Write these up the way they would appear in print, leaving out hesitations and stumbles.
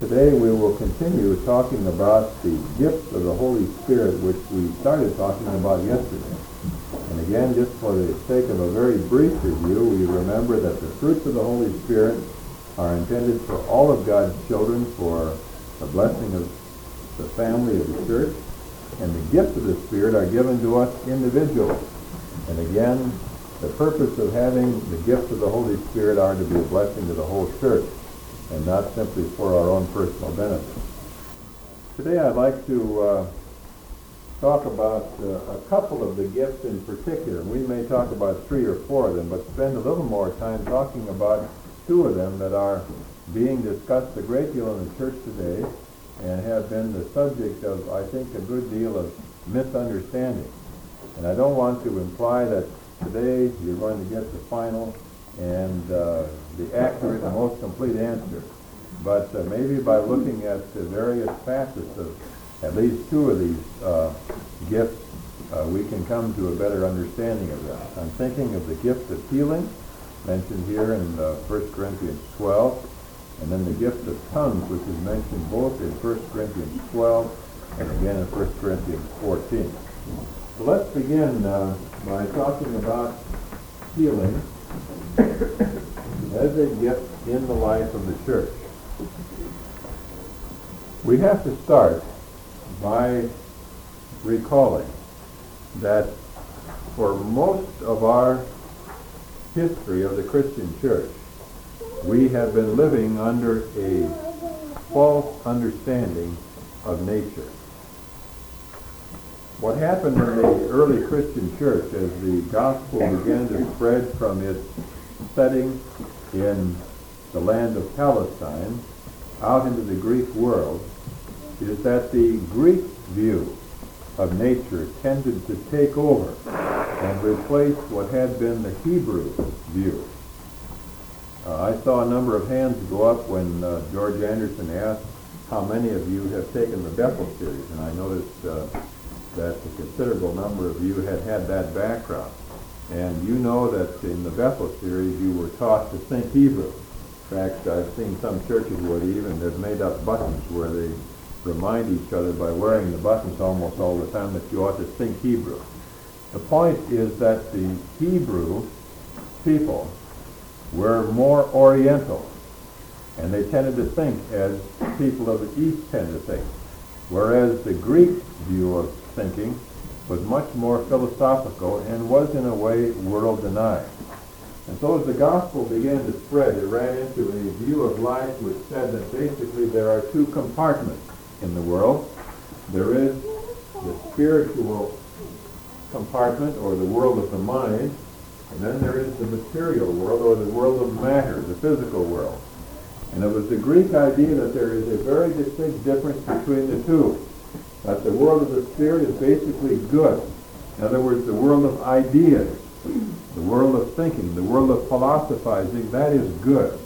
today we will continue talking about the gifts of the Holy Spirit, which we started talking about yesterday. And again, just for the sake of a very brief review, we remember that the fruits of the Holy Spirit are intended for all of God's children for the blessing of the family of the church, and the gifts of the Spirit are given to us individually. And again, the purpose of having the gifts of the Holy Spirit are to be a blessing to the whole church, and not simply for our own personal benefit. Today I'd like to talk about a couple of the gifts in particular. We may talk about 3 or 4 of them, but spend a little more time talking about 2 of them that are being discussed a great deal in the church today and have been the subject of, I think, a good deal of misunderstanding. And I don't want to imply that today you're going to get the final and the accurate and most complete answer. But maybe by looking at the various facets of at least 2 of these gifts, we can come to a better understanding of them. I'm thinking of the gift of healing, mentioned here in 1 Corinthians 12, and then the gift of tongues, which is mentioned both in 1 Corinthians 12 and again in 1 Corinthians 14. So let's begin by talking about healing as a gift in the life of the church. We have to start by recalling that for most of our history of the Christian church, we have been living under a false understanding of nature. What happened in the early Christian church as the gospel began to spread from its setting in the land of Palestine out into the Greek world is that the Greek view of nature tended to take over and replace what had been the Hebrew view. I saw a number of hands go up when George Anderson asked how many of you have taken the Bethel series, and I noticed that a considerable number of you had that background. And you know that in the Bethel series you were taught to think Hebrew. In fact, I've seen some churches where they even have made up buttons where they remind each other by wearing the buttons almost all the time that you ought to think Hebrew. The point is that the Hebrew people were more oriental, and they tended to think as people of the East tend to think, whereas the Greek view of thinking was much more philosophical and was in a way world-denying. And so as the gospel began to spread, it ran into a view of life which said that basically there are 2 compartments in the world. There is the spiritual compartment, or the world of the mind, and then there is the material world, or the world of matter, the physical world. And it was the Greek idea that there is a very distinct difference between the 2. That the world of the spirit is basically good. In other words, the world of ideas, the world of thinking, the world of philosophizing, that is good.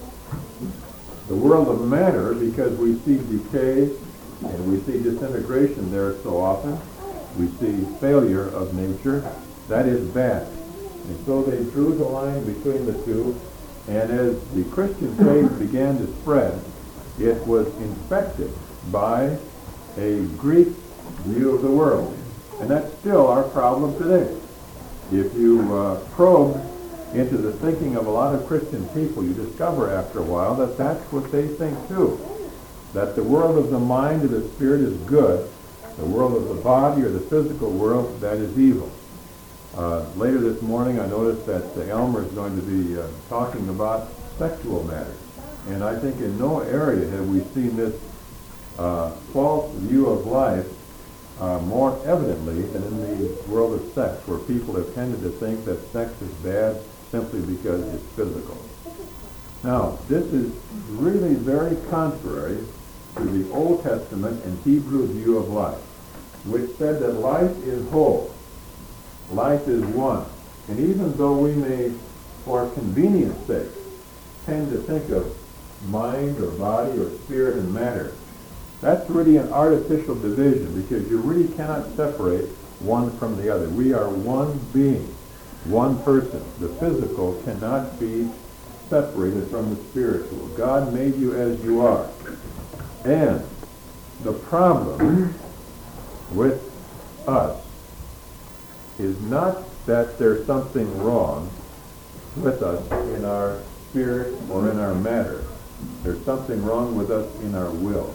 The world of matter, because we see decay and we see disintegration there so often, we see failure of nature, that is bad. And so they drew the line between the 2, and as the Christian faith began to spread, it was infected by a Greek view of the world. And that's still our problem today. If you probe into the thinking of a lot of Christian people, you discover after a while that that's what they think too. That the world of the mind or the spirit is good. The world of the body or the physical world, that is evil. Later this morning I noticed that Elmer is going to be talking about sexual matters. And I think in no area have we seen this false view of life more evidently than in the world of sex, where people have tended to think that sex is bad simply because it's physical. Now, this is really very contrary to the Old Testament and Hebrew view of life, which said that life is whole, life is one. And even though we may, for convenience sake, tend to think of mind or body or spirit and matter, that's really an artificial division, because you really cannot separate one from the other. We are one being, one person. The physical cannot be separated from the spiritual. God made you as you are. And the problem with us is not that there's something wrong with us in our spirit or in our matter. There's something wrong with us in our will.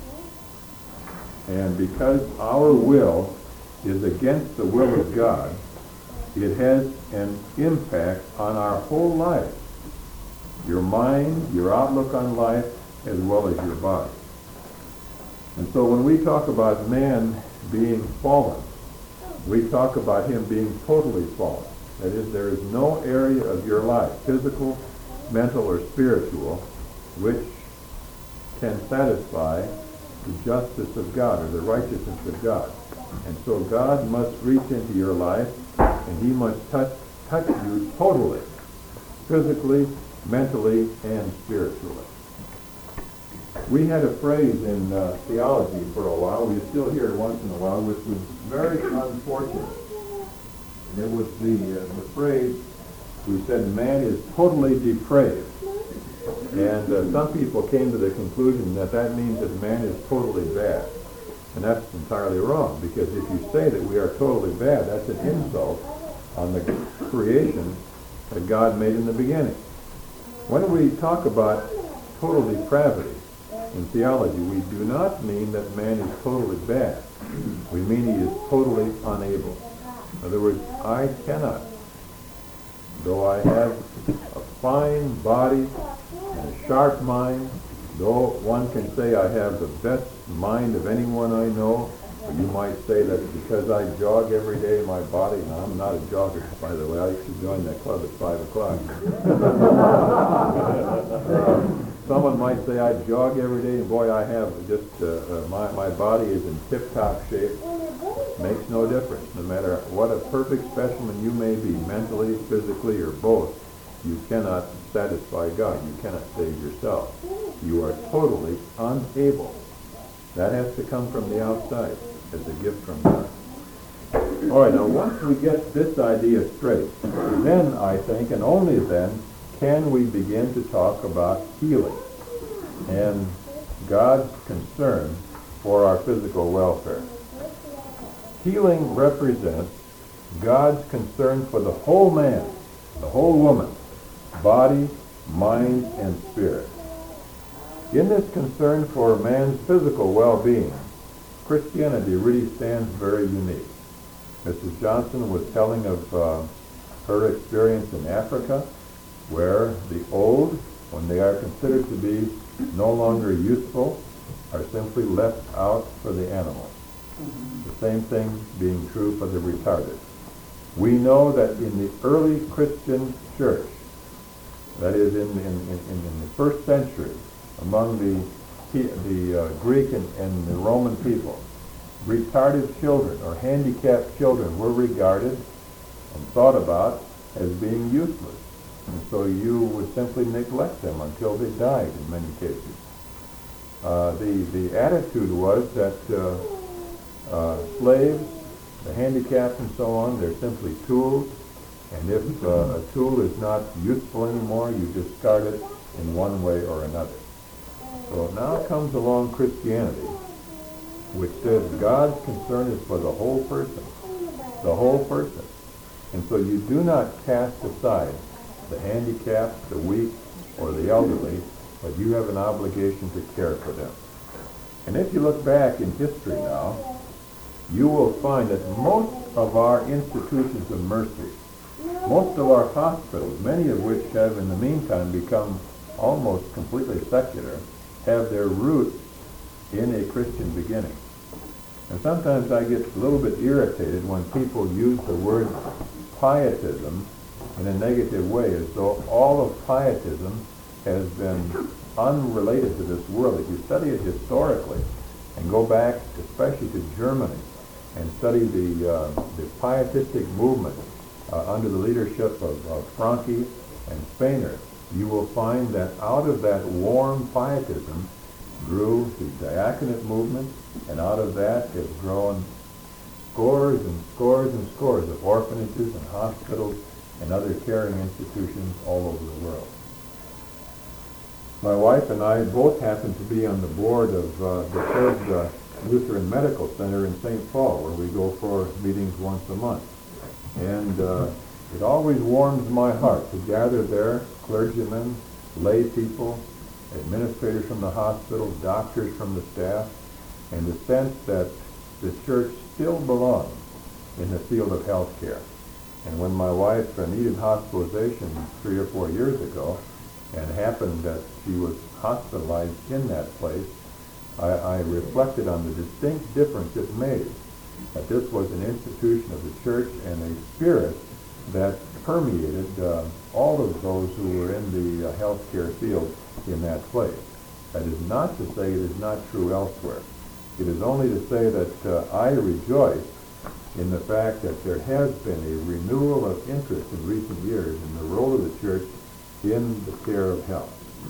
And because our will is against the will of God, it has an impact on our whole life. Your mind, your outlook on life, as well as your body. And so when we talk about man being fallen, we talk about him being totally fallen. That is, there is no area of your life, physical, mental, or spiritual, which can satisfy the justice of God or the righteousness of God. And so God must reach into your life and he must touch you totally, physically, mentally, and spiritually. We had a phrase in theology for a while, we still hear it once in a while, which was very unfortunate. And it was the phrase, we said, man is totally depraved. And some people came to the conclusion that that means that man is totally bad. And that's entirely wrong, because if you say that we are totally bad, that's an insult on the creation that God made in the beginning. When we talk about total depravity in theology, we do not mean that man is totally bad. We mean he is totally unable. In other words, I cannot, though I have a fine body and a sharp mind, though one can say I have the best mind of anyone I know, but you might say that because I jog every day in my body, and I'm not a jogger, by the way, I used to join that club at 5 o'clock. Someone might say I jog every day, and boy, I have just, my body is in tip-top shape. Makes no difference. No matter what a perfect specimen you may be, mentally, physically, or both, you cannot satisfy God. You cannot save yourself. You are totally unable. That has to come from the outside as a gift from God. All right, now once we get this idea straight, then I think, and only then, can we begin to talk about healing and God's concern for our physical welfare. Healing represents God's concern for the whole man, the whole woman, body, mind, and spirit. In this concern for man's physical well-being, Christianity really stands very unique. Mrs. Johnson was telling of her experience in Africa, where the old, when they are considered to be no longer useful, are simply left out for the animals. The same thing being true for the retarded. We know that in the early Christian church, that is in the first century, among the Greek and the Roman people, retarded children or handicapped children were regarded and thought about as being useless. And so you would simply neglect them until they died in many cases. The attitude was that slaves, the handicapped and so on, they're simply tools, and if a tool is not useful anymore, you discard it in one way or another. So now comes along Christianity, which says God's concern is for the whole person. The whole person. And so you do not cast aside the handicapped, the weak, or the elderly, but you have an obligation to care for them. And if you look back in history now, you will find that most of our institutions of mercy, most of our hospitals, many of which have in the meantime become almost completely secular, have their roots in a Christian beginning. And sometimes I get a little bit irritated when people use the word pietism in a negative way, as though all of pietism has been unrelated to this world. If you study it historically and go back especially to Germany and study the pietistic movement under the leadership of Franke and Spener, you will find that out of that warm pietism grew the diaconate movement, and out of that has grown scores and scores and scores of orphanages and hospitals and other caring institutions all over the world. My wife and I both happen to be on the board of the Bethesda Lutheran Medical Center in St. Paul, where we go for meetings once a month. And it always warms my heart to gather there clergymen, lay people, administrators from the hospital, doctors from the staff, and the sense that the church still belongs in the field of health care. And when my wife needed hospitalization 3 or 4 years ago, and happened that she was hospitalized in that place, I reflected on the distinct difference it made, that this was an institution of the church and a spirit that permeated all of those who were in the healthcare field in that place. That is not to say it is not true elsewhere. It is only to say that I rejoice in the fact that there has been a renewal of interest in recent years in the role of the church in the care of health.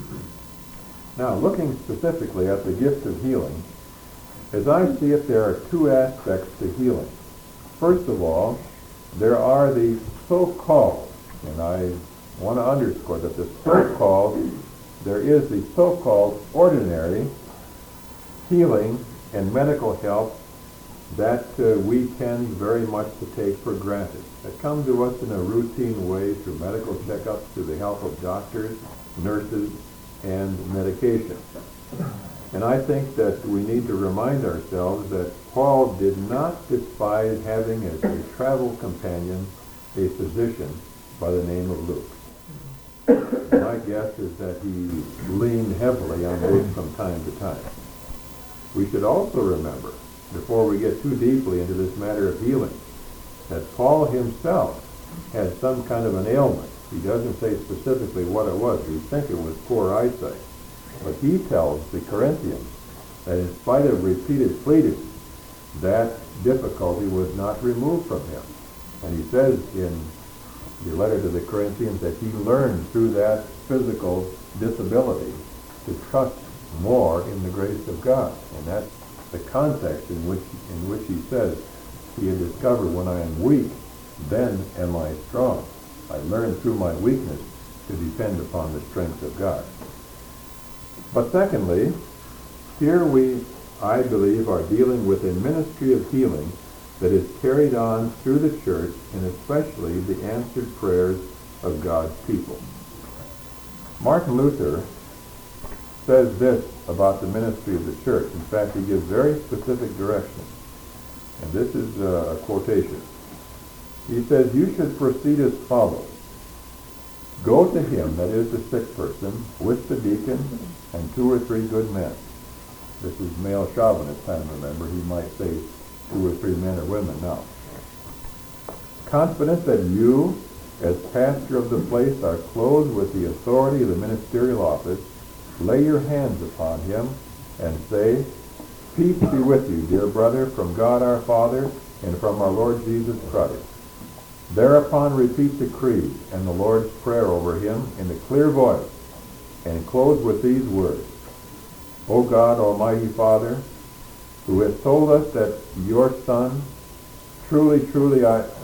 Now, looking specifically at the gift of healing, as I see it, there are 2 aspects to healing. First of all, there are the so-called, and I want to underscore that the so-called, there is the so-called ordinary healing and medical help that we tend very much to take for granted. That comes to us in a routine way through medical checkups, through the help of doctors, nurses, and medication. And I think that we need to remind ourselves that Paul did not despise having as a travel companion a physician by the name of Luke. My guess is that he leaned heavily on Luke from time to time. We should also remember, before we get too deeply into this matter of healing, that Paul himself had some kind of an ailment. He doesn't say specifically what it was. We think it was poor eyesight. But he tells the Corinthians that in spite of repeated pleading, that difficulty was not removed from him. And he says in the letter to the Corinthians that he learned through that physical disability to trust more in the grace of God. And that's the context in which he says, he had discovered when I am weak, then am I strong. I learned through my weakness to depend upon the strength of God. But secondly, here we, I believe, are dealing with a ministry of healing that is carried on through the church, and especially the answered prayers of God's people. Martin Luther says this about the ministry of the church. In fact, he gives very specific directions. And this is a quotation. He says, "You should proceed as follows. Go to him, that is the sick person, with the deacon and 2 or 3 good men." This is male chauvinist time, remember. He might say 2 or 3 men or women now. "Confident that you, as pastor of the place, are clothed with the authority of the ministerial office, lay your hands upon him and say, 'Peace be with you, dear brother, from God our Father and from our Lord Jesus Christ.' Thereupon repeat the creed and the Lord's Prayer over him in a clear voice, and close with these words: 'O God, Almighty Father, who has told us that your Son, who has told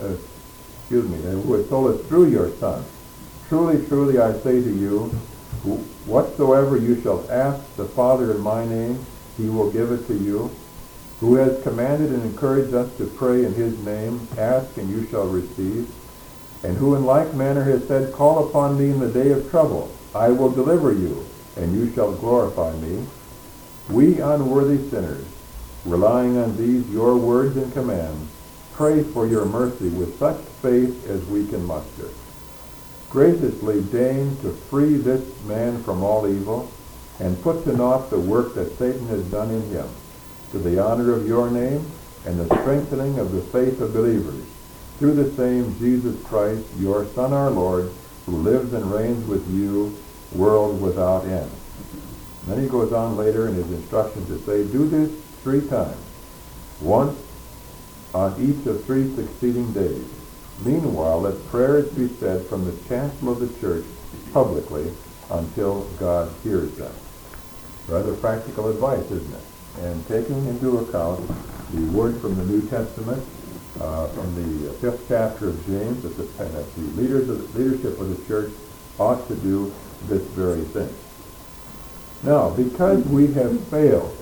us through your Son, truly I say to you, whatsoever you shall ask the Father in my name, he will give it to you. Who has commanded and encouraged us to pray in his name, ask and you shall receive. And who in like manner has said, call upon me in the day of trouble, I will deliver you, and you shall glorify me. We unworthy sinners, relying on these your words and commands, pray for your mercy with such faith as we can muster. Graciously deign to free this man from all evil, and put to naught the work that Satan has done in him, to the honor of your name and the strengthening of the faith of believers, through the same Jesus Christ, your Son, our Lord, who lives and reigns with you, world without end. And then he goes on later in his instruction to say, do this 3 times, once on each of 3 succeeding days. Meanwhile, let prayers be said from the chancel of the church publicly until God hears them. Rather practical advice, isn't it? And taking into account the word from the New Testament, from the 5th chapter of James, that the leadership of the church ought to do this very thing. Now, because we have failed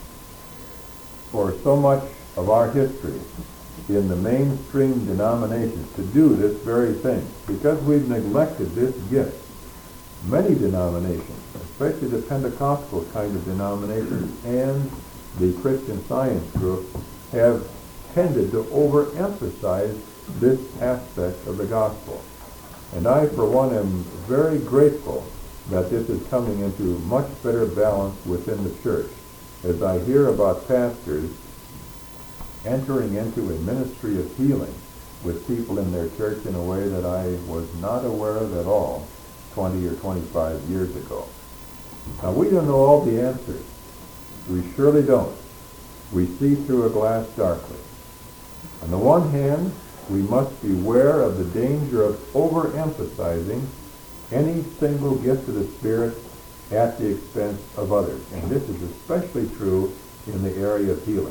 for so much of our history in the mainstream denominations to do this very thing, because we've neglected this gift, many denominations, especially the Pentecostal kind of denominations and the Christian Science group, have tended to overemphasize this aspect of the gospel. And I, for one, am very grateful that this is coming into much better balance within the church, as I hear about pastors entering into a ministry of healing with people in their church in a way that I was not aware of at all 20 or 25 years ago. Now, we don't know all the answers. We surely don't. We see through a glass darkly. On the one hand, we must beware of the danger of overemphasizing any single gift of the Spirit at the expense of others. And this is especially true in the area of healing.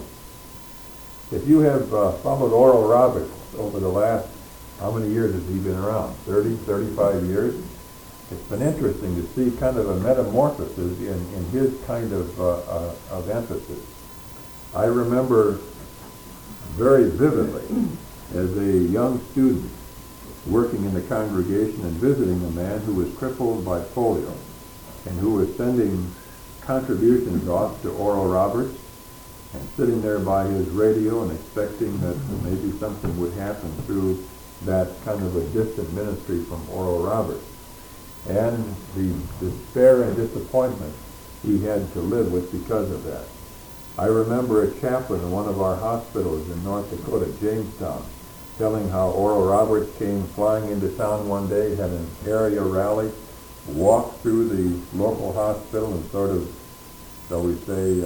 If you have followed Oral Roberts over the last, how many years has he been around? 30, 35 years? It's been interesting to see kind of a metamorphosis in his kind of emphasis. I remember very vividly as a young student working in the congregation and visiting a man who was crippled by polio and who was sending contributions off to Oral Roberts and sitting there by his radio and expecting that maybe something would happen through that kind of a distant ministry from Oral Roberts. And the despair and disappointment he had to live with because of that. I remember a chaplain in one of our hospitals in North Dakota, Jamestown, telling how Oral Roberts came flying into town one day, had an area rally, walked through the local hospital and sort of, shall we say,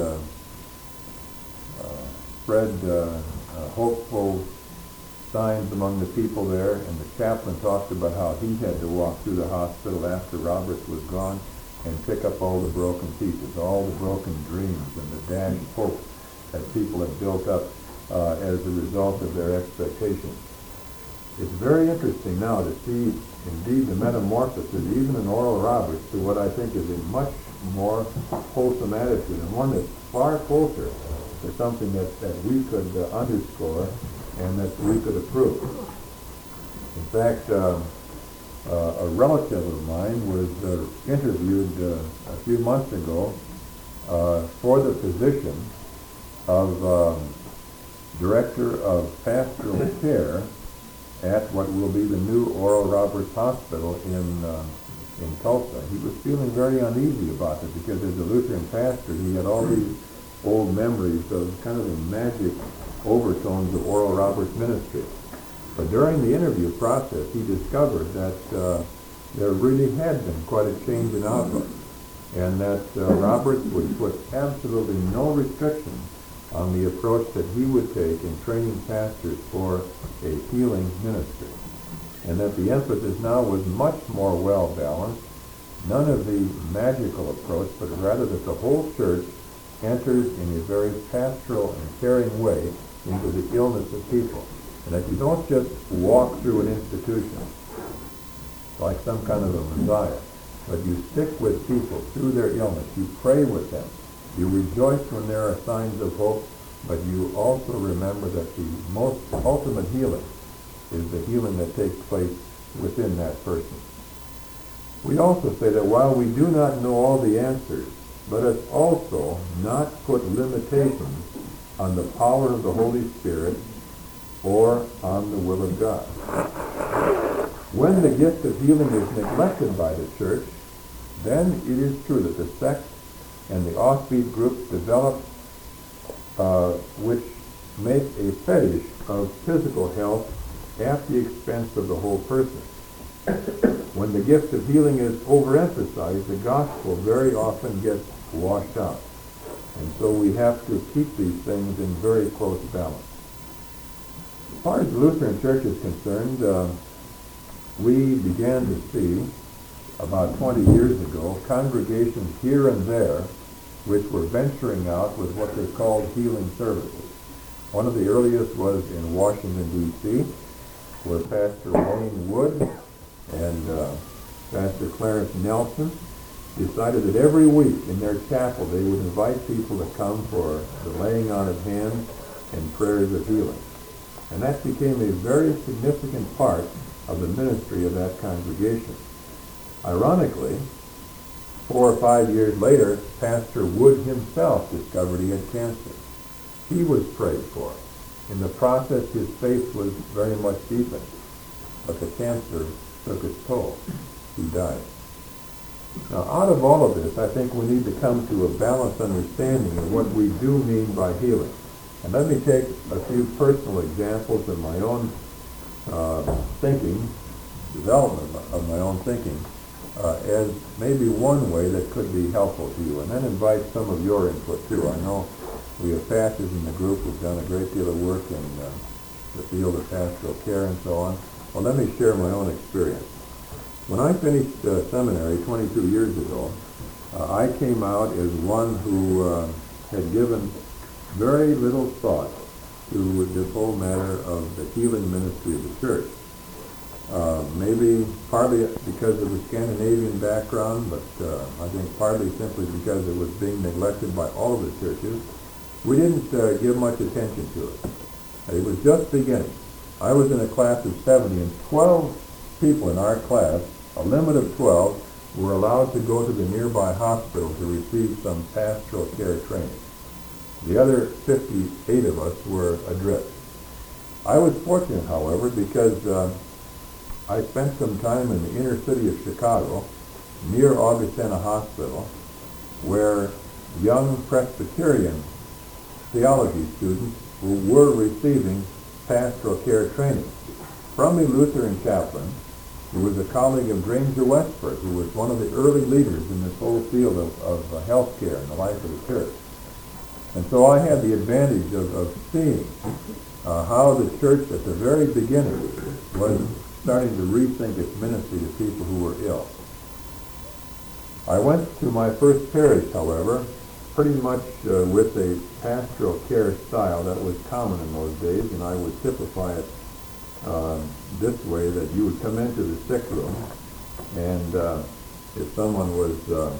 spread hopeful signs among the people there, and the chaplain talked about how he had to walk through the hospital after Roberts was gone and pick up all the broken pieces, all the broken dreams and the dashed hopes that people had built up as a result of their expectations. It's very interesting now to see indeed the metamorphosis, even in Oral Roberts, to what I think is a much more wholesome attitude, and one that's far closer to something that we could underscore and that we could approve. In fact, a relative of mine was interviewed a few months ago for the position of Director of Pastoral Care at what will be the new Oral Roberts Hospital in Tulsa. He was feeling very uneasy about it because as a Lutheran pastor, he had all these old memories of kind of the magic overtones of Oral Roberts' ministry. But during the interview process, he discovered that there really had been quite a change in outlook, and that Roberts would put absolutely no restrictions on the approach that he would take in training pastors for a healing ministry, and that the emphasis now was much more well-balanced, none of the magical approach, but rather that the whole church enters in a very pastoral and caring way into the illness of people. And that you don't just walk through an institution like some kind of a messiah, but you stick with people through their illness. You pray with them. You rejoice when there are signs of hope, but you also remember that the most ultimate healing is the healing that takes place within that person. We also say that while we do not know all the answers, let us also not put limitations on the power of the Holy Spirit or on the will of God. When the gift of healing is neglected by the church, then it is true that the sects and the offbeat groups develop which make a fetish of physical health at the expense of the whole person. When the gift of healing is overemphasized, the gospel very often gets washed out. And so we have to keep these things in very close balance. As far as the Lutheran Church is concerned, we began to see about 20 years ago congregations here and there which were venturing out with what they called healing services. One of the earliest was in Washington, D.C., where Pastor Wayne Wood and Pastor Clarence Nelson decided that every week in their chapel they would invite people to come for the laying on of hands and prayers of healing. And that became a very significant part of the ministry of that congregation. Ironically, 4 or 5 years later, Pastor Wood himself discovered he had cancer. He was prayed for. In the process, his faith was very much deepened, but the cancer took its toll. He died. Now, out of all of this, I think we need to come to a balanced understanding of what we do mean by healing. And let me take a few personal examples of my own thinking, development of my own thinking, as maybe one way that could be helpful to you, and then invite some of your input too. I know we have pastors in the group who've done a great deal of work in the field of pastoral care and so on. Well, let me share my own experience. When I finished seminary 22 years ago, I came out as one who had given very little thought to this whole matter of the healing ministry of the church. Maybe partly because of the Scandinavian background, but I think partly simply because it was being neglected by all of the churches. We didn't give much attention to it. It was just beginning. I was in a class of 70, and 12 people in our class, a limit of 12, were allowed to go to the nearby hospital to receive some pastoral care training. The other 58 of us were adrift. I was fortunate, however, because I spent some time in the inner city of Chicago, near Augustana Hospital, where young Presbyterian theology students were receiving pastoral care training. From a Lutheran chaplain, who was a colleague of Granger Westford, who was one of the early leaders in this whole field of health care in the life of the church. And so I had the advantage of seeing how the church at the very beginning was starting to rethink its ministry to people who were ill. I went to my first parish, however, pretty much with a pastoral care style that was common in those days, and I would typify it this way, that you would come into the sick room, and if someone was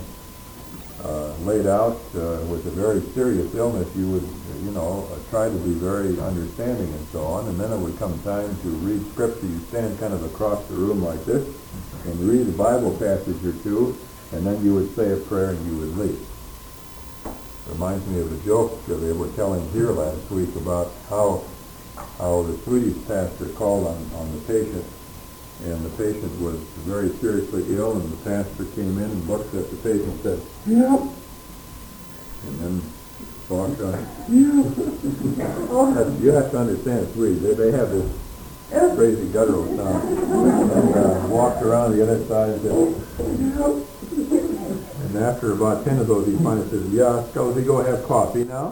laid out with a very serious illness, you would, try to be very understanding and so on, and then it would come time to read scripture. You stand kind of across the room like this, and read a Bible passage or two, and then you would say a prayer and you would leave. Reminds me of a joke they were telling here last week about how the Swedish pastor called on the patient, and the patient was very seriously ill, and the pastor came in and looked at the patient and said, "Yep," and then walked on. You have to understand Swedes. They have this crazy guttural sound. And walked around the other side and said, "Yep." And after about 10 of those, he finally says, "Yeah, Scozy, go have coffee now."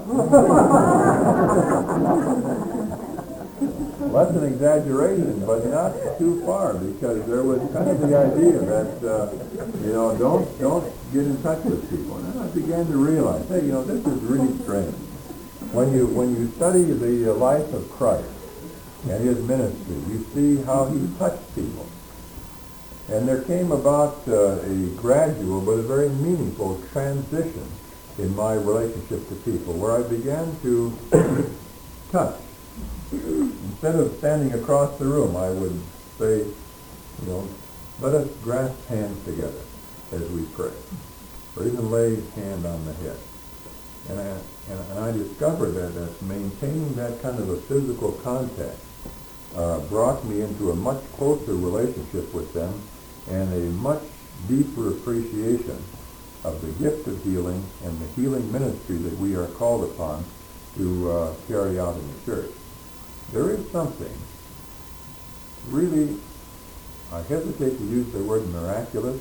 Less an exaggeration, but not too far, because there was kind of the idea that, don't get in touch with people. And then I began to realize, hey, this is really strange. When you study the life of Christ and his ministry, you see how he touched people. And there came about a gradual but a very meaningful transition in my relationship to people, where I began to touch. Instead of standing across the room, I would say, let us grasp hands together as we pray, or even lay his hand on the head. And I discovered that maintaining that kind of a physical contact brought me into a much closer relationship with them and a much deeper appreciation of the gift of healing and the healing ministry that we are called upon to carry out in the church. There is something really, I hesitate to use the word miraculous,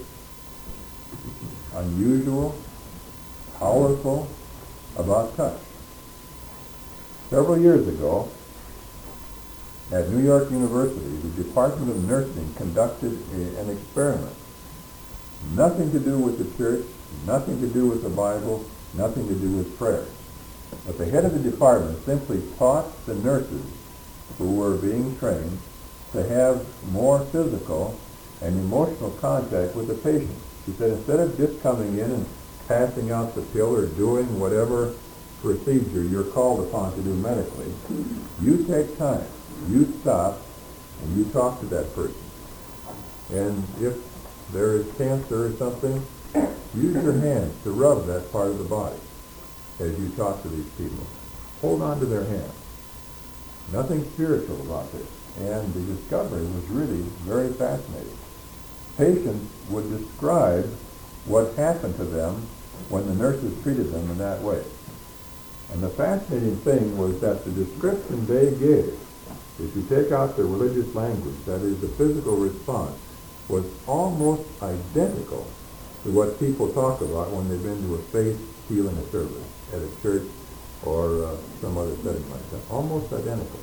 unusual, powerful about touch. Several years ago, at New York University, the Department of Nursing conducted an experiment. Nothing to do with the church, nothing to do with the Bible, nothing to do with prayer. But the head of the department simply taught the nurses who were being trained to have more physical and emotional contact with the patients. He said, instead of just coming in and passing out the pill or doing whatever procedure you're called upon to do medically, you take time, you stop, and you talk to that person. And if there is cancer or something, use your hands to rub that part of the body as you talk to these people. Hold on to their hands. Nothing spiritual about this. And the discovery was really very fascinating. Patients would describe what happened to them when the nurses treated them in that way. And the fascinating thing was that the description they gave, if you take out the religious language, that is the physical response, was almost identical to what people talk about when they've been to a faith healing service at a church or some other setting like that. Almost identical.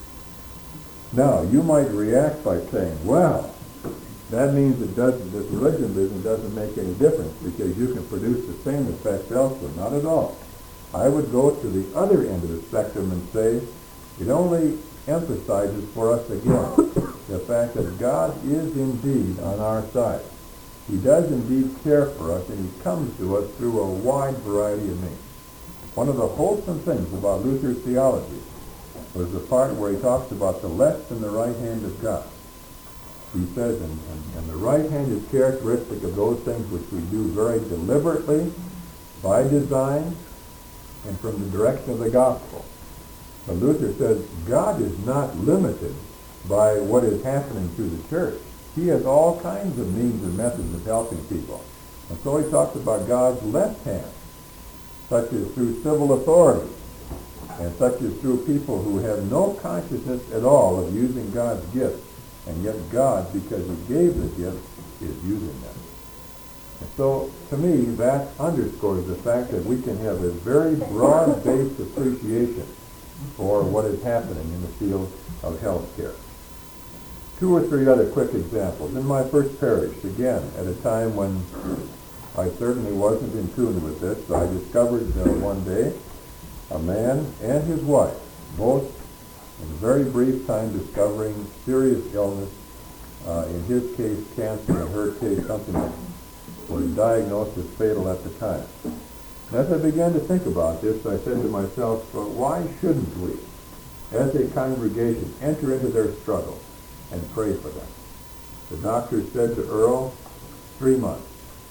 Now, you might react by saying, well, that means that religionism doesn't make any difference because you can produce the same effect elsewhere. Not at all. I would go to the other end of the spectrum and say it only emphasizes for us again the fact that God is indeed on our side. He does indeed care for us, and he comes to us through a wide variety of means. One of the wholesome things about Luther's theology was the part where he talks about the left and the right hand of God. He says, and the right hand is characteristic of those things which we do very deliberately, by design, and from the direction of the gospel. But Luther says God is not limited by what is happening through the church. He has all kinds of means and methods of helping people. And so he talks about God's left hand, such as through civil authority, and such as through people who have no consciousness at all of using God's gifts, and yet God, because he gave the gifts, is using them. And so, to me, that underscores the fact that we can have a very broad-based appreciation for what is happening in the field of health care. 2 or 3 other quick examples. In my first parish, again, at a time when I certainly wasn't in tune with this, I discovered one day a man and his wife, both in a very brief time discovering serious illness, in his case cancer, in her case something that was diagnosed as fatal at the time. And as I began to think about this, I said to myself, well, why shouldn't we, as a congregation, enter into their struggle and pray for them? The doctor said to Earl, 3 months.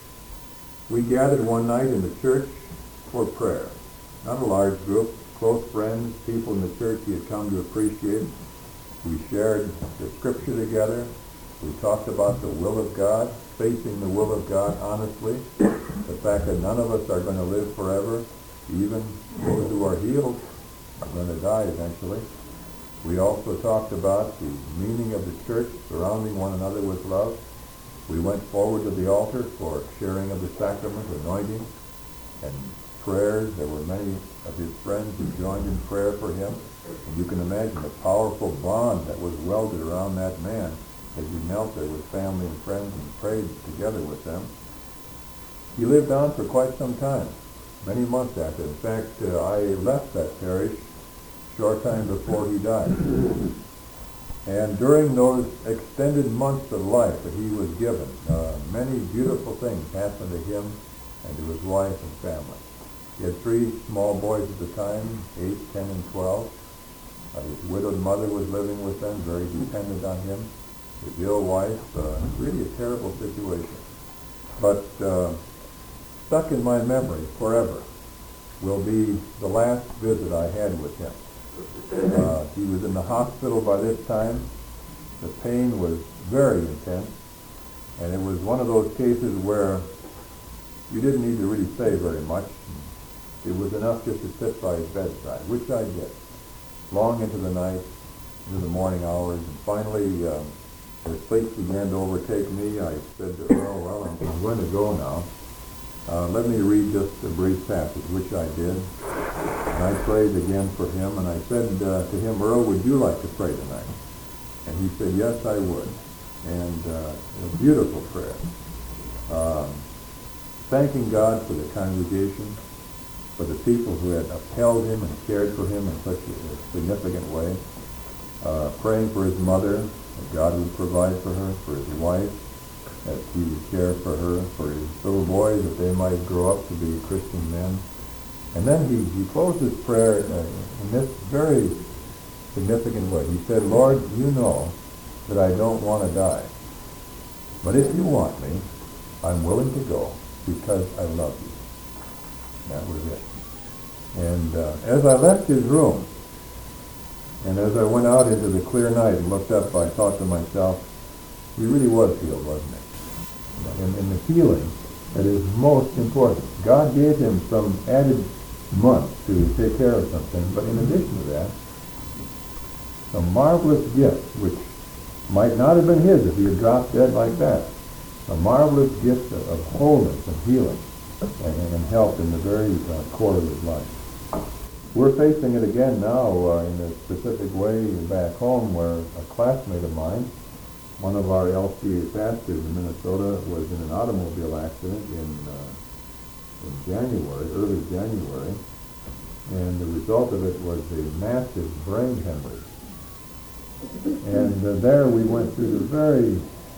We gathered one night in the church for prayer. Not a large group, close friends, people in the church he had come to appreciate. We shared the scripture together. We talked about the will of God, facing the will of God honestly, the fact that none of us are going to live forever, even those who are healed are going to die eventually. We also talked about the meaning of the church, surrounding one another with love. We went forward to the altar for sharing of the sacrament, anointing, and prayers. There were many of his friends who joined in prayer for him. And you can imagine the powerful bond that was welded around that man as he knelt there with family and friends and prayed together with them. He lived on for quite some time, many months after. In fact, I left that parish a short time before he died. And during those extended months of life that he was given, many beautiful things happened to him and to his wife and family. He had 3 small boys at the time, 8, 10, and 12. His widowed mother was living with them, very dependent on him. His ill wife, really a terrible situation. But stuck in my memory forever will be the last visit I had with him. He was in the hospital by this time. The pain was very intense, and it was one of those cases where you didn't need to really say very much. It was enough just to sit by his bedside, which I did, long into the night, into the morning hours, and finally, as sleep began to overtake me, I said to Earl, well, I'm going to go now. Let me read just a brief passage, which I did. And I prayed again for him, and I said to him, Earl, would you like to pray tonight? And he said, yes, I would. And a beautiful prayer. Thanking God for the congregation, for the people who had upheld him and cared for him in such a significant way. Praying for his mother, that God would provide for her, for his wife, that he would care for her, for his little boys, that they might grow up to be Christian men. And then he closed his prayer in this very significant way. He said, Lord, you know that I don't want to die. But if you want me, I'm willing to go because I love you. That was it. And as I left his room, and as I went out into the clear night and looked up, I thought to myself, he really was healed, wasn't he? And the healing that is most important. God gave him some added months to take care of something, but in addition to that, some marvelous gifts, which might not have been his if he had dropped dead like that. A marvelous gift of wholeness and healing and help in the very core of his life. We're facing it again now in a specific way back home, where a classmate of mine, one of our LCA pastors in Minnesota, was in an automobile accident in January, early January, and the result of it was a massive brain hemorrhage. And there we went through the very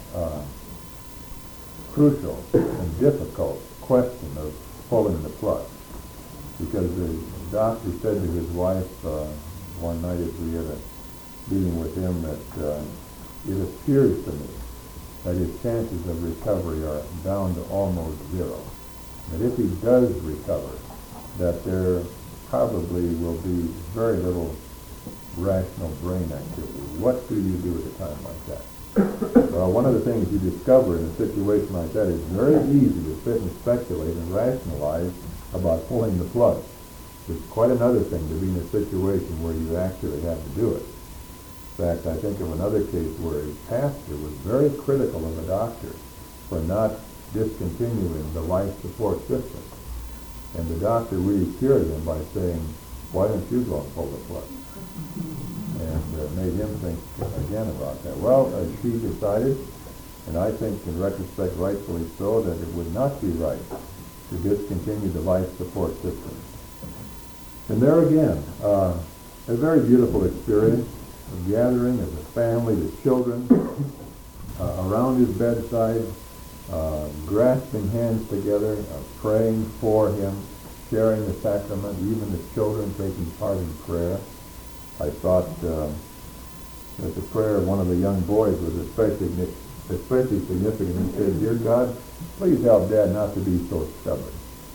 crucial and difficult question of pulling the plug, because the doctor said to his wife one night as we had a meeting with him that it appears to me that his chances of recovery are down to almost zero. That if he does recover, that there probably will be very little rational brain activity. What do you do at a time like that? Well, one of the things you discover in a situation like that is very easy to sit and speculate and rationalize about pulling the plug. It's quite another thing to be in a situation where you actually have to do it. In fact, I think of another case where a pastor was very critical of a doctor for not discontinuing the life support system. And the doctor really cured him by saying, why don't you go and pull the plug? And made him think again about that. Well, she decided, and I think in retrospect rightfully so, that it would not be right to discontinue the life support system. And there again, a very beautiful experience of gathering as a family, the children around his bedside, grasping hands together, praying for him, sharing the sacrament, even the children taking part in prayer. I thought that the prayer of one of the young boys was especially significant. He said, "Dear God, please help Dad not to be so stubborn."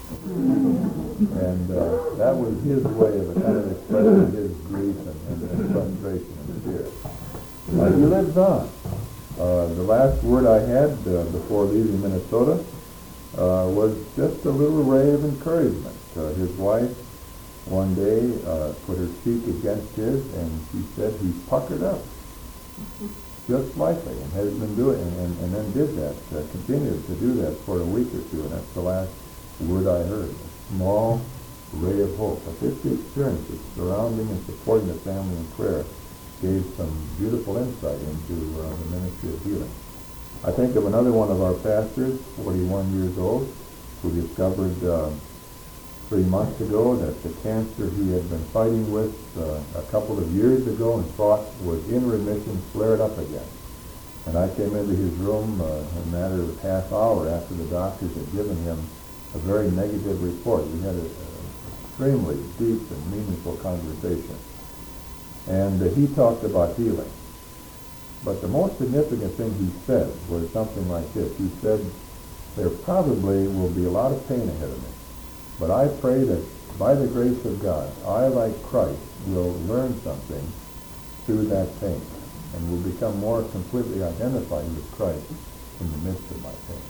And that was his way of kind of expressing his grief and frustration and fear. He lives on. The last word I had before leaving Minnesota was just a little ray of encouragement. His wife one day put her cheek against his, and she said he puckered up just slightly, and has been doing, and then did that, continued to do that for a week or two, and that's the last word I heard. A small ray of hope. But this experience, surrounding and supporting the family in prayer, gave some beautiful insight into the ministry of healing. I think of another one of our pastors, 41 years old, who discovered 3 months ago that the cancer he had been fighting with a couple of years ago and thought was in remission flared up again. And I came into his room in a matter of half hour after the doctors had given him a very negative report. We had an extremely deep and meaningful conversation. And he talked about healing. But the most significant thing he said was something like this. He said, there probably will be a lot of pain ahead of me. But I pray that by the grace of God, I, like Christ, will learn something through that pain and will become more completely identified with Christ in the midst of my pain.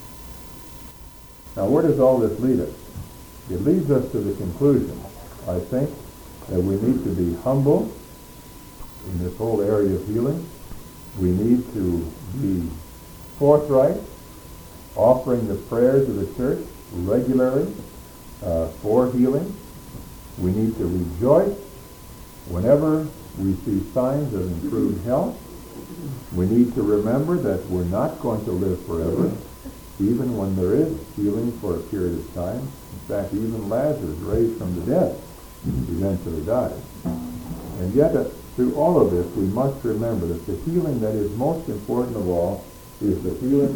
Now, where does all this lead us? It leads us to the conclusion, I think, that we need to be humble in this whole area of healing. We need to be forthright, offering the prayers of the church regularly for healing. We need to rejoice whenever we see signs of improved health. We need to remember that we're not going to live forever, even when there is healing for a period of time. In fact, even Lazarus, raised from the dead, eventually died. And yet, through all of this, we must remember that the healing that is most important of all is the healing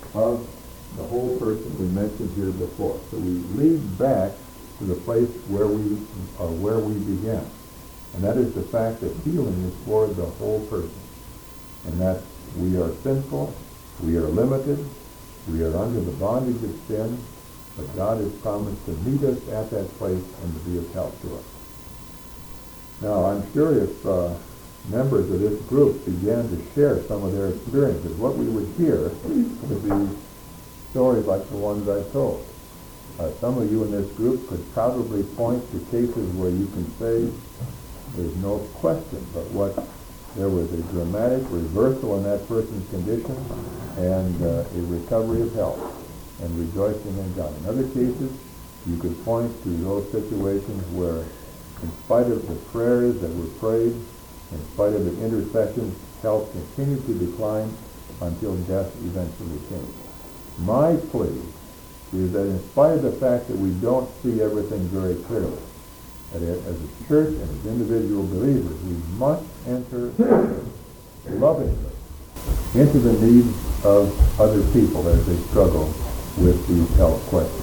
of the whole person we mentioned here before. So we lead back to the place where we began. And that is the fact that healing is for the whole person. And that we are sinful, we are limited, we are under the bondage of sin, but God has promised to meet us at that place and to be of help to us. Now, I'm sure if members of this group began to share some of their experiences, what we would hear would be stories like the ones I told. Some of you in this group could probably point to cases where you can say there's no question but what there was a dramatic reversal in that person's condition and a recovery of health and rejoicing in God. In other cases, you could point to those situations where, in spite of the prayers that were prayed, in spite of the intercessions, health continued to decline until death eventually came. My plea is that in spite of the fact that we don't see everything very clearly, that as a church and as individual believers, we must enter lovingly into the needs of other people as they struggle with these health questions.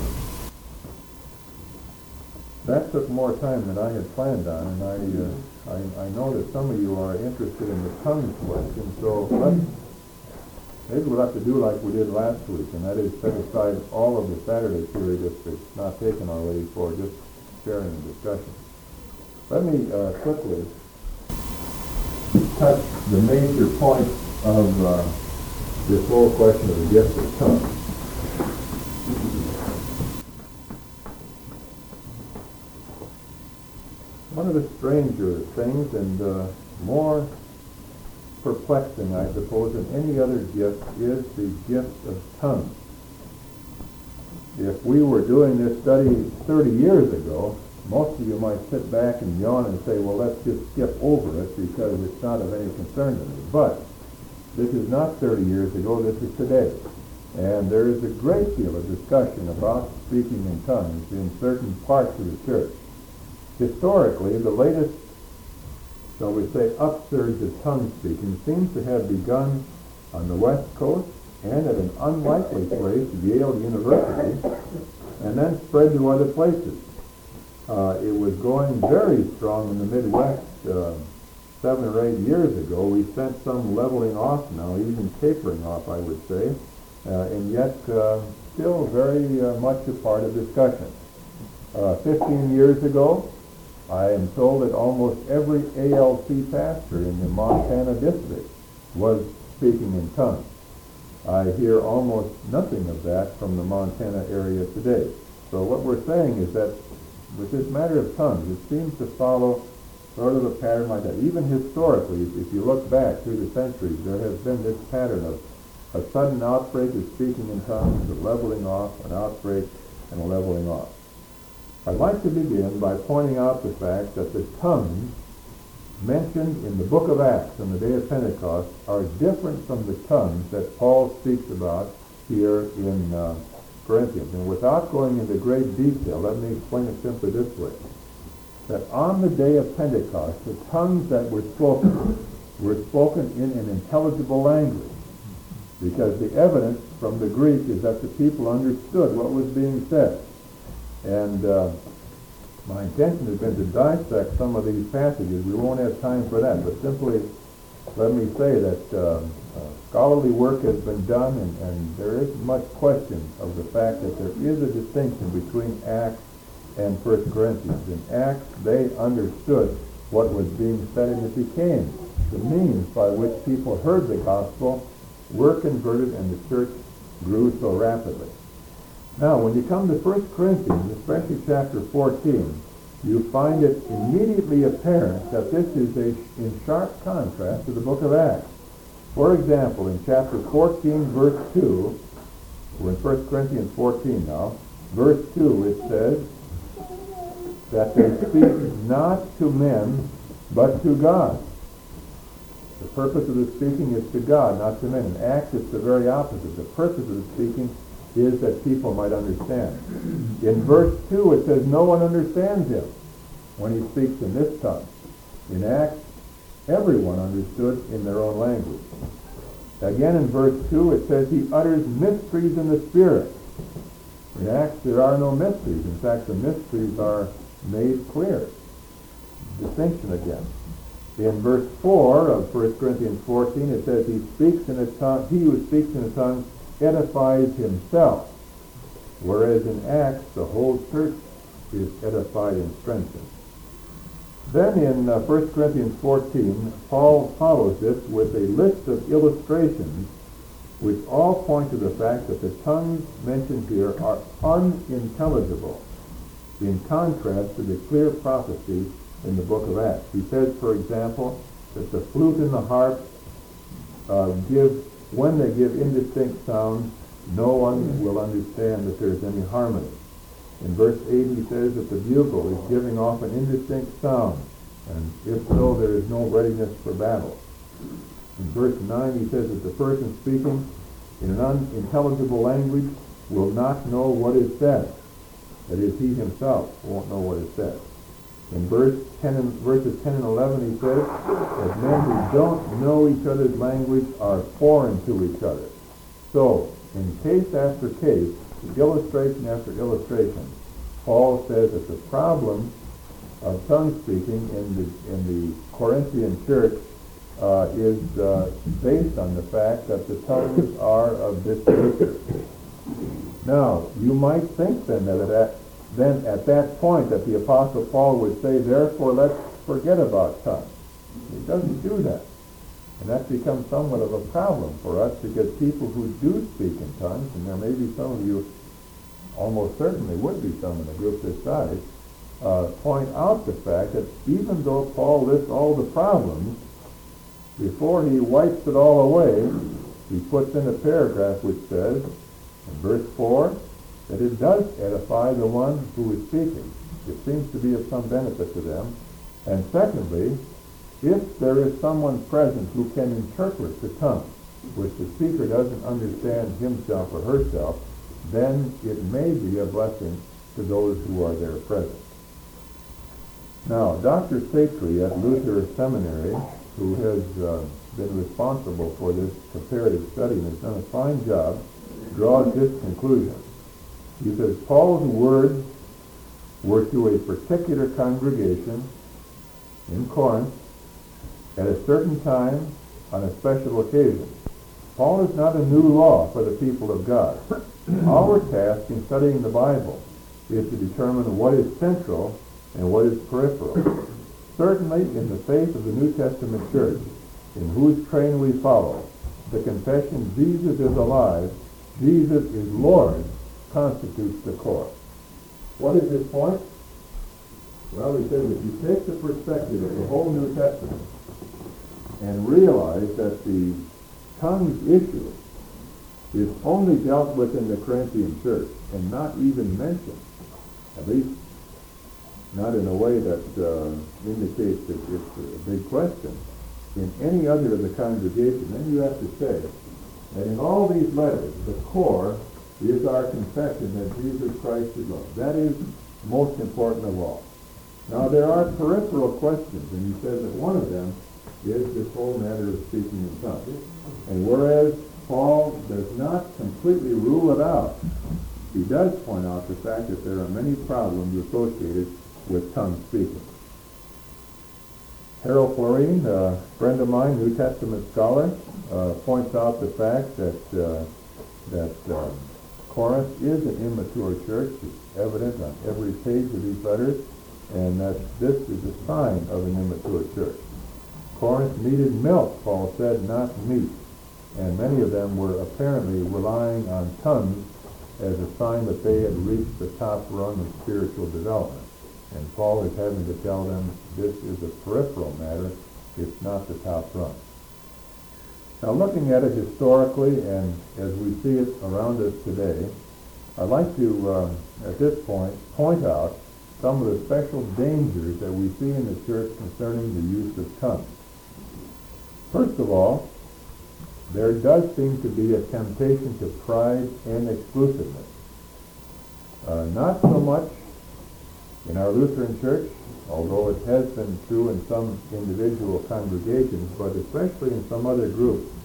That took more time than I had planned on, and I know that some of you are interested in the tongues question, so maybe we'll have to do like we did last week, and that is set aside all of the Saturday period if it's not taken already for just sharing and discussion. Let me quickly touch the major points of this whole question of the gift of tongues. One of the stranger things and more perplexing, I suppose, than any other gift is the gift of tongues. If we were doing this study 30 years ago, most of you might sit back and yawn and say, well, let's just skip over it because it's not of any concern to me. But this is not 30 years ago, this is today. And there is a great deal of discussion about speaking in tongues in certain parts of the church. Historically, the latest, shall we say, upsurge of tongue speaking seems to have begun on the West Coast and at an unlikely place, Yale University, and then spread to other places. It was going very strong in the Midwest 7 or 8 years ago. We sent some leveling off now, even tapering off, I would say, and yet still very much a part of discussion. 15 years ago, I am told that almost every ALC pastor in the Montana district was speaking in tongues. I hear almost nothing of that from the Montana area today. So what we're saying is that with this matter of tongues, it seems to follow sort of a pattern like that. Even historically, if you look back through the centuries, there has been this pattern of a sudden outbreak of speaking in tongues, a leveling off, an outbreak, and a leveling off. I'd like to begin by pointing out the fact that the tongues mentioned in the book of Acts on the day of Pentecost are different from the tongues that Paul speaks about here in Corinthians. And without going into great detail, let me explain it simply this way. That on the day of Pentecost, the tongues that were spoken in an intelligible language. Because the evidence from the Greek is that the people understood what was being said. And my intention has been to dissect some of these passages. We won't have time for that, but simply let me say that scholarly work has been done, and there isn't much question of the fact that there is a distinction between Acts and 1 Corinthians. In Acts, they understood what was being said, and it became the means by which people heard the gospel, were converted, and the church grew so rapidly. Now, when you come to 1 Corinthians, especially chapter 14, you find it immediately apparent that this is in sharp contrast to the book of Acts. For example, in chapter 14, verse 2, we're in 1 Corinthians 14 now, verse 2, it says that they speak not to men, but to God. The purpose of the speaking is to God, not to men. In Acts, it's the very opposite. The purpose of the speaking is that people might understand. In verse 2, it says no one understands him when he speaks in this tongue. In Acts, everyone understood in their own language. Again in verse 2 it says he utters mysteries in the Spirit. In Acts there are no mysteries. In fact, the mysteries are made clear. Distinction again. In verse 4 of 1 Corinthians 14 it says he speaks in a tongue, he who speaks in a tongue edifies himself. Whereas in Acts the whole church is edified and strengthened. Then in 1 Corinthians 14, Paul follows this with a list of illustrations which all point to the fact that the tongues mentioned here are unintelligible, in contrast to the clear prophecy in the book of Acts. He says, for example, that the flute and the harp when they give indistinct sounds, no one will understand that there's any harmony. In verse 8 he says that the bugle is giving off an indistinct sound, and if so, there is no readiness for battle. In verse 9 he says that the person speaking in an unintelligible language will not know what is said. That is, he himself won't know what is said. In verses 10 and 11 he says that men who don't know each other's language are foreign to each other. So, in case after case, illustration after illustration, Paul says that the problem of tongue speaking in the Corinthian church is based on the fact that the tongues are of this nature. Now, you might think then that at that point that the Apostle Paul would say, therefore let's forget about tongues. He doesn't do that. And that becomes somewhat of a problem for us to get people who do speak in tongues, and there may be some of you, almost certainly would be some in a group this size, point out the fact that even though Paul lists all the problems, before he wipes it all away, he puts in a paragraph which says, in verse 4, that it does edify the one who is speaking. It seems to be of some benefit to them. And secondly, if there is someone present who can interpret the tongue, which the speaker doesn't understand himself or herself, then it may be a blessing to those who are there present. Now, Dr. Sakry at Luther Seminary, who has been responsible for this comparative study and has done a fine job, draws this conclusion. He says, Paul's words were to a particular congregation in Corinth at a certain time on a special occasion. Paul is not a new law for the people of God. Our task in studying the Bible is to determine what is central and what is peripheral. Certainly, in the faith of the New Testament church, in whose train we follow, the confession Jesus is alive, Jesus is Lord, constitutes the core. What is his point? Well, he says if you take the perspective of the whole New Testament and realize that the tongues issue is only dealt with in the Corinthian church and not even mentioned, at least not in a way that indicates that it's a big question, in any other of the congregation, then you have to say that in all these letters, the core is our confession that Jesus Christ is Lord. That is most important of all. Now, there are peripheral questions, and he says that one of them is this whole matter of speaking in tongues. And whereas Paul does not completely rule it out, he does point out the fact that there are many problems associated with tongue speaking. Harold Florine, a friend of mine, New Testament scholar, points out the fact that Corinth is an immature church. It's evident on every page of these letters, and that this is a sign of an immature church. Corinth needed milk, Paul said, not meat, and many of them were apparently relying on tongues as a sign that they had reached the top rung of spiritual development. And Paul is having to tell them this is a peripheral matter, it's not the top rung. Now, looking at it historically and as we see it around us today, I'd like to, at this point out some of the special dangers that we see in the church concerning the use of tongues. First of all, there does seem to be a temptation to pride and exclusiveness. Not so much in our Lutheran church, although it has been true in some individual congregations, but especially in some other groups,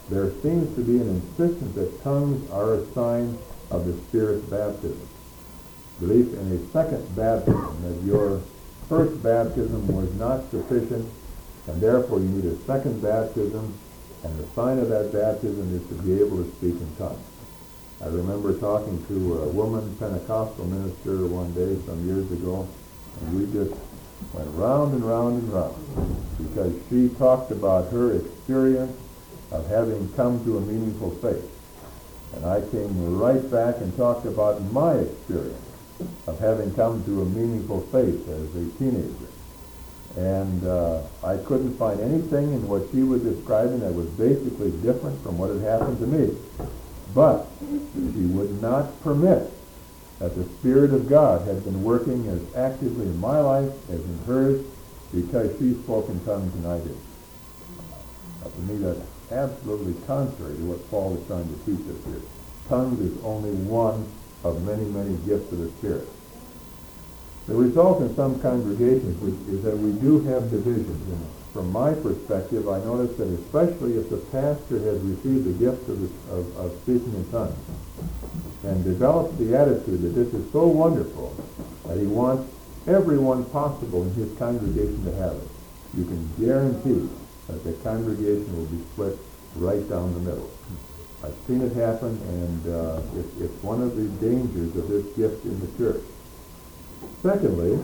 there seems to be an insistence that tongues are a sign of the Spirit's baptism. Belief in a second baptism, that your first baptism was not sufficient, and therefore you need a second baptism, and the sign of that baptism is to be able to speak in tongues. I remember talking to a woman Pentecostal minister one day some years ago, and we just went round and round and round, because she talked about her experience of having come to a meaningful faith. And I came right back and talked about my experience of having come to a meaningful faith as a teenager. And I couldn't find anything in what she was describing that was basically different from what had happened to me. But she would not permit that the Spirit of God had been working as actively in my life as in hers, because she spoke in tongues and I didn't. Now, to me, that's absolutely contrary to what Paul is trying to teach us here. Tongues is only one of many, many gifts of the Spirit. The result in some congregations is that we do have divisions. And from my perspective, I notice that especially if the pastor has received the gift of speaking in tongues and develops the attitude that this is so wonderful that he wants everyone possible in his congregation to have it, you can guarantee that the congregation will be split right down the middle. I've seen it happen, and it's one of the dangers of this gift in the church. Secondly,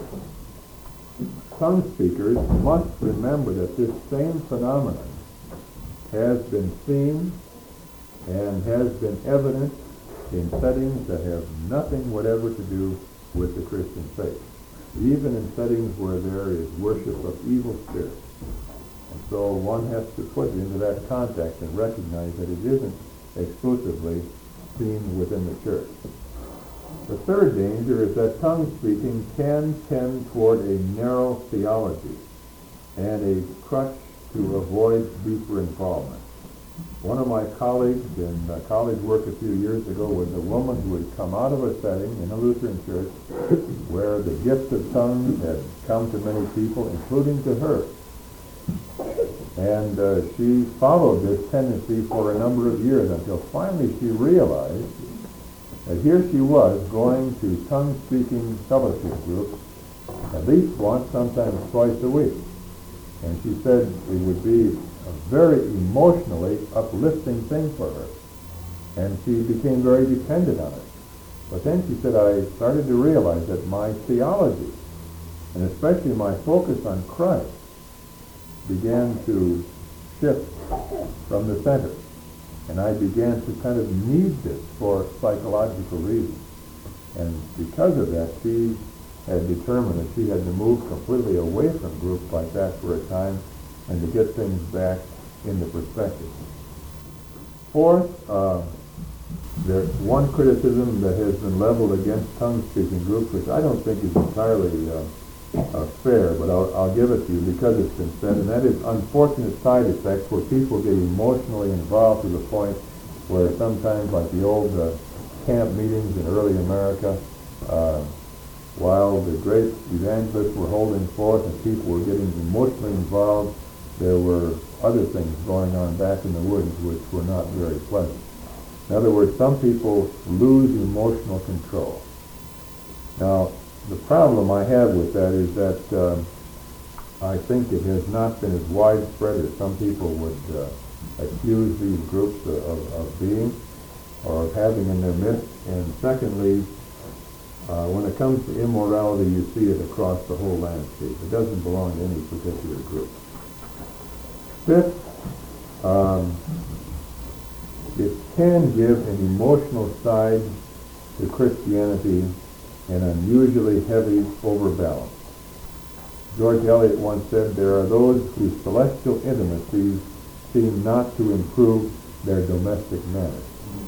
tongue speakers must remember that this same phenomenon has been seen and has been evident in settings that have nothing whatever to do with the Christian faith, even in settings where there is worship of evil spirits. And so one has to put it into that context and recognize that it isn't exclusively seen within the church. The third danger is that tongue speaking can tend toward a narrow theology and a crutch to avoid deeper involvement. One of my colleagues in college work a few years ago was a woman who had come out of a setting in a Lutheran church where the gift of tongues had come to many people, including to her. And she followed this tendency for a number of years until finally she realized that here she was going to tongue-speaking fellowship groups at least once, sometimes twice a week. And she said it would be a very emotionally uplifting thing for her. And she became very dependent on it. But then she said, I started to realize that my theology, and especially my focus on Christ, began to shift from the center. And I began to kind of need this for psychological reasons. And because of that, she had determined that she had to move completely away from groups like that for a time and to get things back into perspective. Fourth, there's one criticism that has been leveled against tongue-speaking groups, which I don't think is entirely fair, but I'll give it to you because it's been said, and that is unfortunate side effects where people get emotionally involved to the point where sometimes, like the old camp meetings in early America, while the great evangelists were holding forth and people were getting emotionally involved, there were other things going on back in the woods which were not very pleasant. In other words, some people lose emotional control. Now, the problem I have with that is that I think it has not been as widespread as some people would accuse these groups of being or of having in their midst. And secondly, when it comes to immorality, you see it across the whole landscape. It doesn't belong to any particular group. Fifth, it can give an emotional side to Christianity, an unusually heavy overbalance. George Eliot once said, there are those whose celestial intimacies seem not to improve their domestic manners.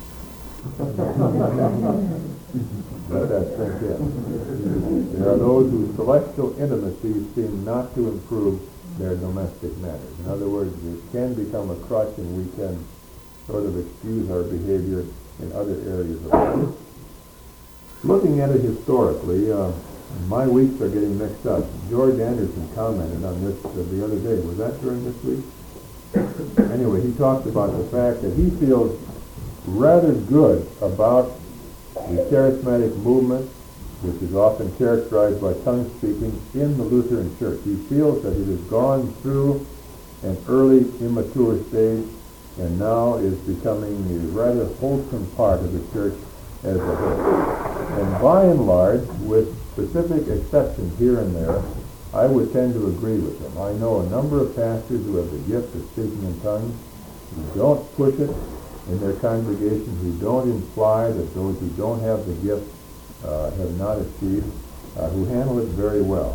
Let that sink in. There are those whose celestial intimacies seem not to improve their domestic manners. In other words, it can become a crutch and we can sort of excuse our behavior in other areas of life. Looking at it historically, my weeks are getting mixed up. George Anderson commented on this the other day. Was that during this week? Anyway, he talked about the fact that he feels rather good about the charismatic movement, which is often characterized by tongue speaking in the Lutheran Church. He feels that it has gone through an early immature stage and now is becoming a rather wholesome part of the church as a whole. And by and large, with specific exceptions here and there, I would tend to agree with him. I know a number of pastors who have the gift of speaking in tongues, who don't push it in their congregation, who don't imply that those who don't have the gift have not achieved, who handle it very well.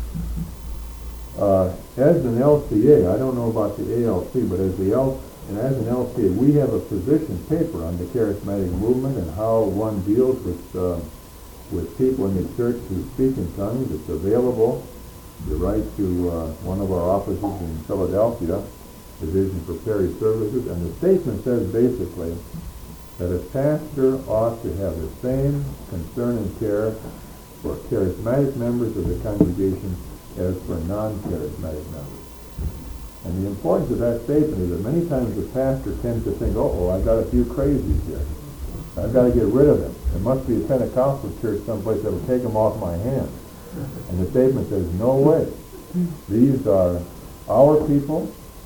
As an LCA, I don't know about the ALC, but as an LCA, we have a position paper on the charismatic movement and how one deals with people in the church who speak in tongues. It's available. You write to one of our offices in Philadelphia, Division for Parish Services, and the statement says basically that a pastor ought to have the same concern and care for charismatic members of the congregation as for non-charismatic members. And the importance of that statement is that many times the pastor tends to think, I got a few crazies here. I've got to get rid of them. There must be a Pentecostal church someplace that will take them off my hands. And the statement says, no way. These are our people.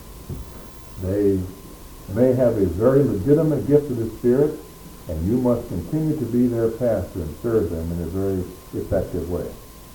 They may have a very legitimate gift of the Spirit, and you must continue to be their pastor and serve them in a very effective way.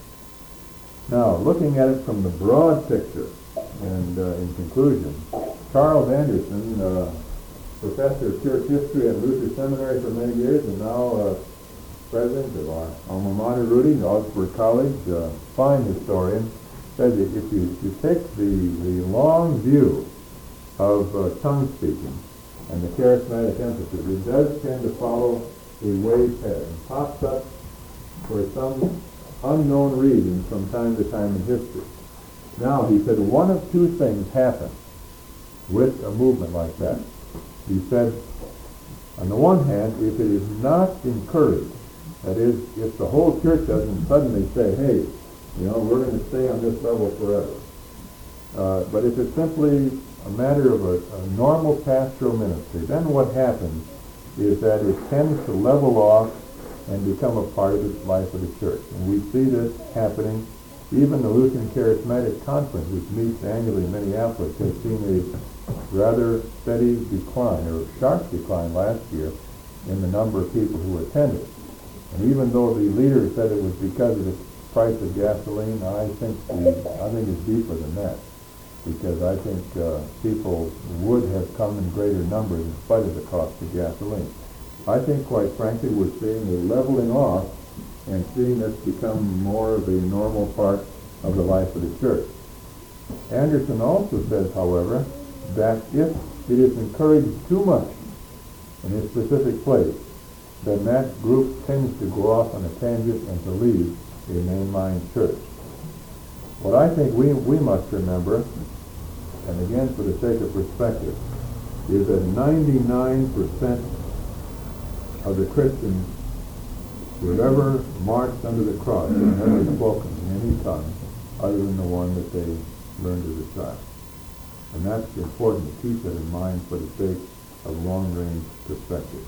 Now, looking at it from the broad picture, and in conclusion, Charles Anderson, professor of church history at Luther Seminary for many years, and now president of our alma mater, Rudy, Augsburg College, fine historian, said that if you take the long view of tongue speaking and the charismatic emphasis, it does tend to follow a wave pattern. It pops up for some unknown reason from time to time in history. Now, he said one of two things happen with a movement like that. He said, on the one hand, if it is not encouraged, that is, if the whole church doesn't suddenly say, hey, we're going to stay on this level forever. But if it's simply a matter of a normal pastoral ministry, then what happens is that it tends to level off and become a part of the life of the church. And we see this happening. Even the Lutheran Charismatic Conference, which meets annually in Minneapolis, has seen a rather steady decline, or sharp decline last year, in the number of people who attended. And even though the leader said it was because of the price of gasoline, I think it's deeper than that, because I think people would have come in greater numbers in spite of the cost of gasoline. I think, quite frankly, we're seeing a leveling off and seeing this become more of a normal part of the life of the church. Anderson also says, however, that if it is encouraged too much in a specific place, then that group tends to go off on a tangent and to leave a mainline church. What I think we must remember, and again for the sake of perspective, is that 99% of the Christians who have ever marched under the cross have never spoken in any tongue other than the one that they learned as a child. And that's important to keep that in mind for the sake of long-range perspective.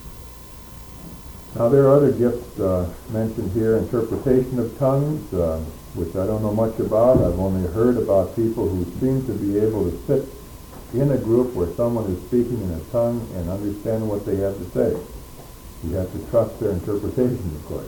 Now, there are other gifts mentioned here. Interpretation of tongues, which I don't know much about. I've only heard about people who seem to be able to sit in a group where someone is speaking in a tongue and understand what they have to say. You have to trust their interpretation, of course.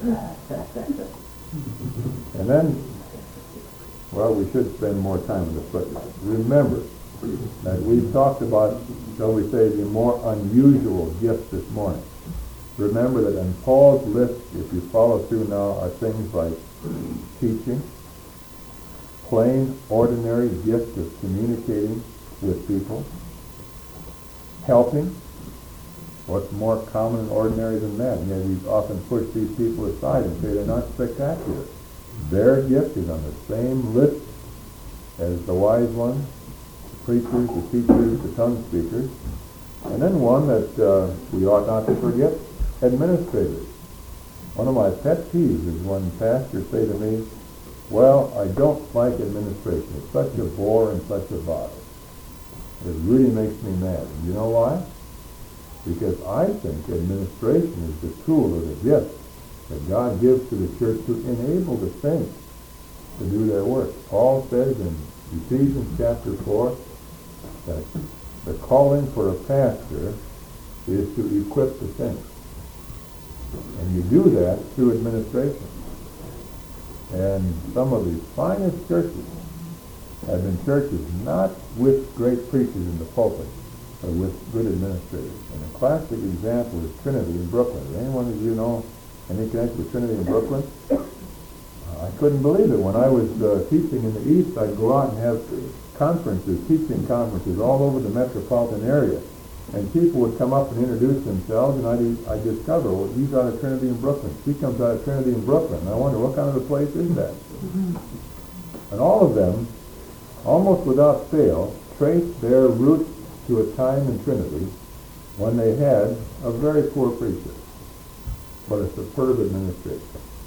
And then, we should spend more time on this, but remember that we've talked about, shall we say, the more unusual gifts this morning. Remember that on Paul's list, if you follow through now, are things like teaching, plain, ordinary gifts of communicating with people, helping. What's more common and ordinary than that? And yet we often push these people aside and say they're not spectacular. Their gift is on the same list as the wise ones, the preachers, the teachers, the tongue speakers. And then one that we ought not to forget, administrators. One of my pet peeves is when pastors say to me, I don't like administration. It's such a bore and such a bother. It really makes me mad. And you know why? Because I think administration is the tool or the gift that God gives to the church to enable the saints to do their work. Paul says in Ephesians chapter 4 that the calling for a pastor is to equip the saints. And you do that through administration. And some of the finest churches have been churches not with great preachers in the pulpit, but with good administrators. And a classic example is Trinity in Brooklyn. Does anyone of you know any connection with Trinity in Brooklyn? I couldn't believe it. When I was teaching in the East, I'd go out and have conferences, teaching conferences all over the metropolitan area. And people would come up and introduce themselves, and I'd discover, well, he's out of Trinity in Brooklyn. She comes out of Trinity in Brooklyn. And I wonder, what kind of a place is that? And all of them, almost without fail, traced their roots to a time in Trinity when they had a very poor preacher, but a superb administrator.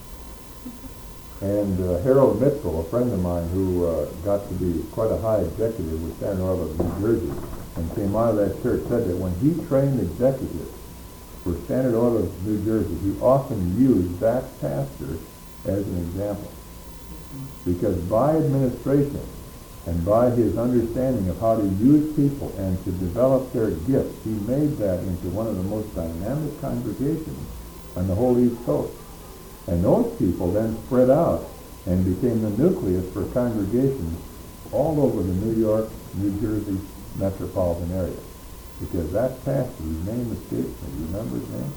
And Harold Mitchell, a friend of mine who got to be quite a high executive with Standard Oil of New Jersey and came out of that church, said that when he trained executives for Standard Oil of New Jersey, he often used that pastor as an example. Because by administration and by his understanding of how to use people and to develop their gifts, he made that into one of the most dynamic congregations on the whole East Coast. And those people then spread out and became the nucleus for congregations all over the New York, New Jersey metropolitan area. Because that pastor, his name escapes me. You remember his name?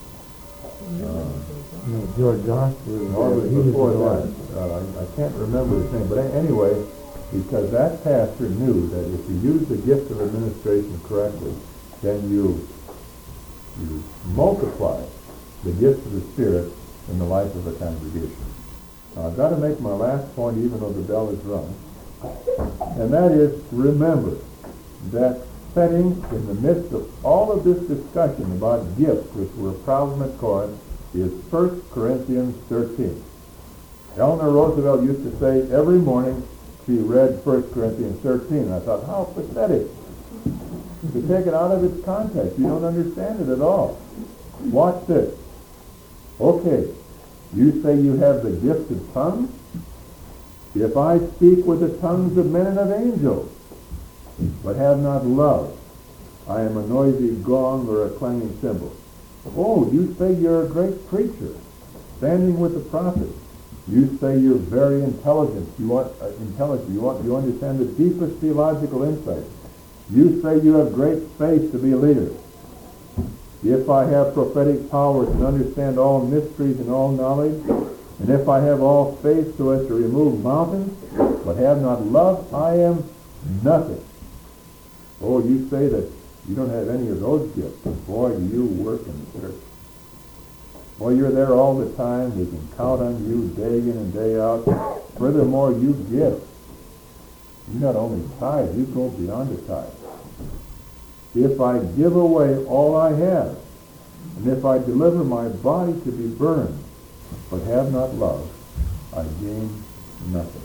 George Johnson. Before that. I can't remember his name. But anyway, because that pastor knew that if you use the gift of administration correctly, then you multiply the gift of the Spirit in the life of a congregation. Now, I've got to make my last point even though the bell is rung. And that is, remember that setting in the midst of all of this discussion about gifts, which were a problem at Corinth, is 1 Corinthians 13. Eleanor Roosevelt used to say every morning she read 1 Corinthians 13. And I thought, how pathetic. To take it out of its context, you don't understand it at all. Watch this. Okay, you say you have the gift of tongues? If I speak with the tongues of men and of angels, but have not love, I am a noisy gong or a clanging cymbal. Oh, you say you're a great preacher, standing with the prophets. You say you're very intelligent. You understand the deepest theological insight. You say you have great faith to be a leader. If I have prophetic powers and understand all mysteries and all knowledge, and if I have all faith so as to remove mountains, but have not love, I am nothing. Oh, you say that you don't have any of those gifts. Boy, do you work in the church. Boy, you're there all the time. We can count on you day in and day out. Furthermore, you give. You not only tithe, you go beyond the tithe. If I give away all I have, and if I deliver my body to be burned, but have not love, I gain nothing.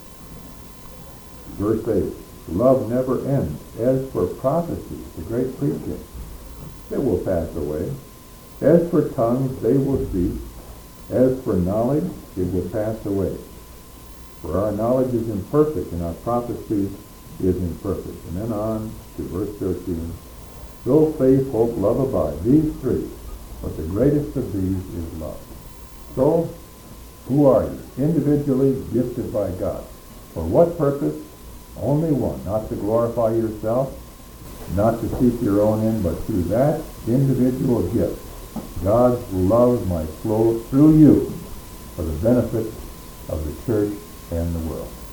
Verse 8, love never ends. As for prophecy, the great preaching, it will pass away. As for tongues, they will cease. As for knowledge, it will pass away. For our knowledge is imperfect, and our prophecy is imperfect. And then on to verse 13. So faith, hope, love abide. These three. But the greatest of these is love. So, who are you? Individually gifted by God. For what purpose? Only one. Not to glorify yourself, not to seek your own end, but through that individual gift, God's love might flow through you for the benefit of the church and the world.